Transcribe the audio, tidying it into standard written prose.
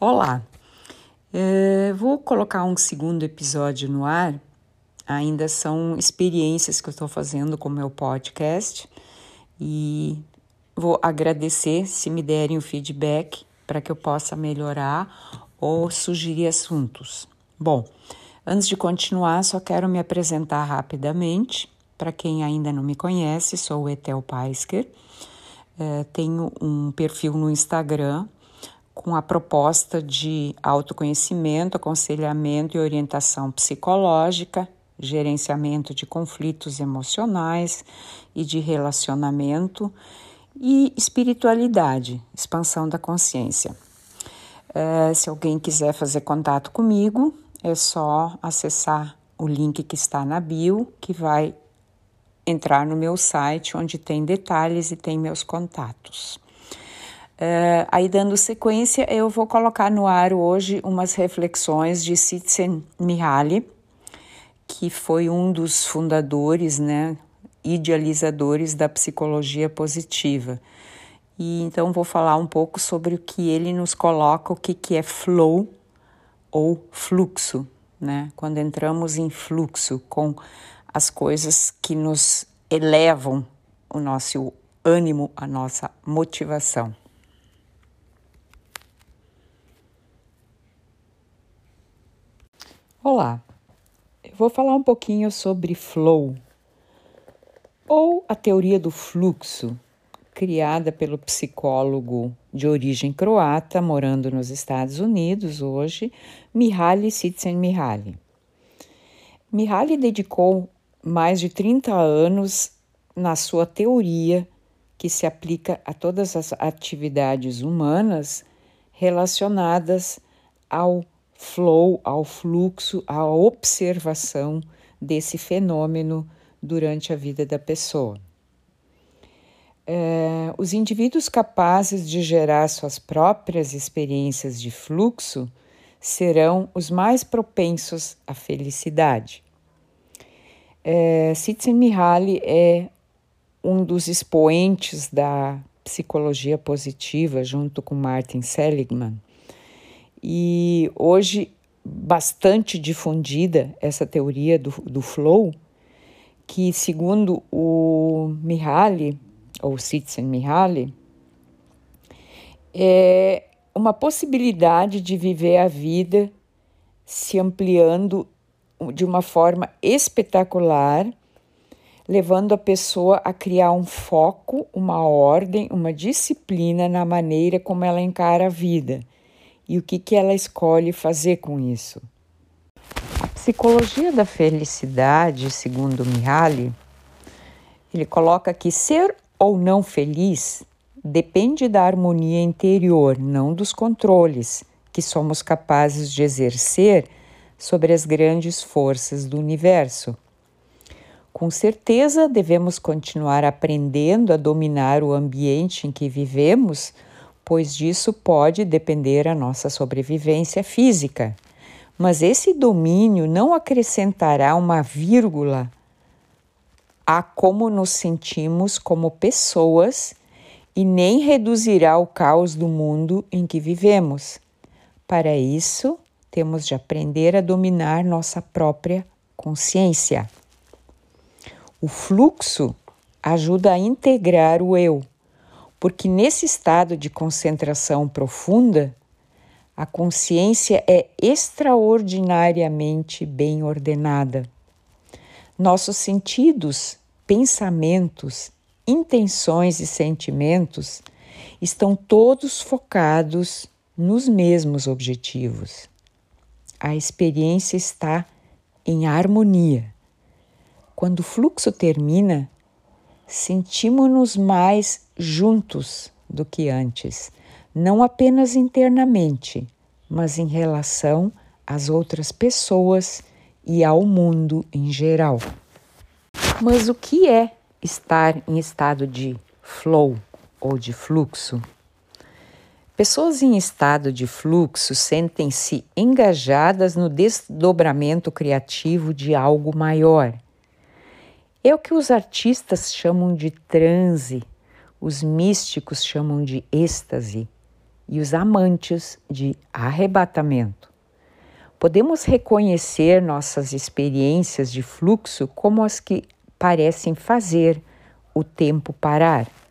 Olá, vou colocar um segundo episódio no ar. Ainda são experiências que eu estou fazendo com o meu podcast e vou agradecer se me derem o feedback para que eu possa melhorar ou sugerir assuntos. Bom, antes de continuar, só quero me apresentar rapidamente. Para quem ainda não me conhece, sou o Etel Paisker. Tenho um perfil no Instagram com a proposta de autoconhecimento, aconselhamento e orientação psicológica, gerenciamento de conflitos emocionais e de relacionamento e espiritualidade, expansão da consciência. Se alguém quiser fazer contato comigo, é só acessar o link que está na bio, que vai entrar no meu site, onde tem detalhes e tem meus contatos. Aí, dando sequência, eu vou colocar no ar hoje umas reflexões de Csikszentmihalyi, que foi um dos fundadores, idealizadores da psicologia positiva. E então vou falar um pouco sobre o que ele nos coloca, o que é flow ou fluxo, quando entramos em fluxo com as coisas que nos elevam o nosso ânimo, a nossa motivação. Olá, eu vou falar um pouquinho sobre flow, ou a teoria do fluxo, criada pelo psicólogo de origem croata, morando nos Estados Unidos hoje, Mihaly Csikszentmihalyi. Mihaly dedicou mais de 30 anos na sua teoria, que se aplica a todas as atividades humanas relacionadas ao flow, ao fluxo, à observação desse fenômeno durante a vida da pessoa. Os indivíduos capazes de gerar suas próprias experiências de fluxo serão os mais propensos à felicidade. Csikszentmihalyi é um dos expoentes da psicologia positiva, junto com Martin Seligman, e hoje bastante difundida essa teoria do flow, que segundo o Mihaly, ou Csikszentmihalyi, é uma possibilidade de viver a vida se ampliando de uma forma espetacular, levando a pessoa a criar um foco, uma ordem, uma disciplina na maneira como ela encara a vida e o que ela escolhe fazer com isso. A psicologia da felicidade, segundo Mihaly, ele coloca que ser ou não feliz depende da harmonia interior, não dos controles que somos capazes de exercer sobre as grandes forças do universo. Com certeza, devemos continuar aprendendo a dominar o ambiente em que vivemos, pois disso pode depender a nossa sobrevivência física. Mas esse domínio não acrescentará uma vírgula a como nos sentimos como pessoas e nem reduzirá o caos do mundo em que vivemos. Para isso, temos de aprender a dominar nossa própria consciência. O fluxo ajuda a integrar o eu, porque nesse estado de concentração profunda, a consciência é extraordinariamente bem ordenada. Nossos sentidos, pensamentos, intenções e sentimentos estão todos focados nos mesmos objetivos. A experiência está em harmonia. Quando o fluxo termina, sentimos-nos mais juntos do que antes, não apenas internamente, mas em relação às outras pessoas e ao mundo em geral. Mas o que é estar em estado de flow ou de fluxo? Pessoas em estado de fluxo sentem-se engajadas no desdobramento criativo de algo maior. É o que os artistas chamam de transe, os místicos chamam de êxtase e os amantes de arrebatamento. Podemos reconhecer nossas experiências de fluxo como as que parecem fazer o tempo parar.